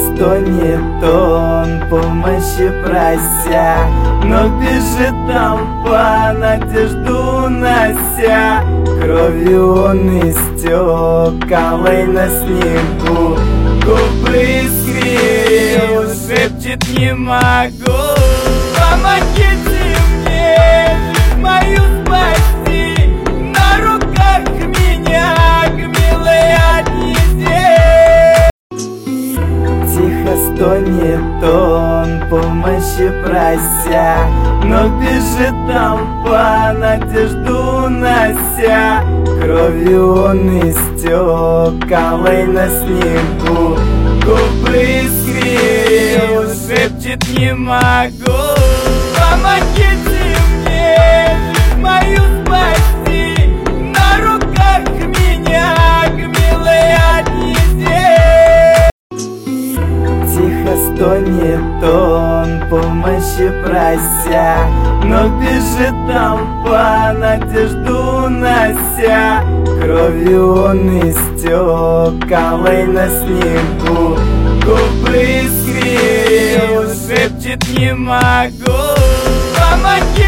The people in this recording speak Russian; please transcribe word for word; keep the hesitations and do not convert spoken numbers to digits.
стонет он, помощи прося, но бежит толпа, надежду нося. Кровью он истек, алой на снегу, губы искрил, шепчет: не могу. Помогите мне, жизнь мою спасти, на руках меня к милой отнеси. Тихо стонет он, помощи прося, но бежит толпа, надежду нося. Кровью он истек, алой на снегу, губы искрил, шепчет: не могу. Помогите мне, жизнь мою спасти, на руках меня к милой отнеси. Тихо стонет он, помощи прося, но бежит толпа, надежду нося. Кровью он истек, алой на снегу, губы искрил, шепчет: не могу. Помоги.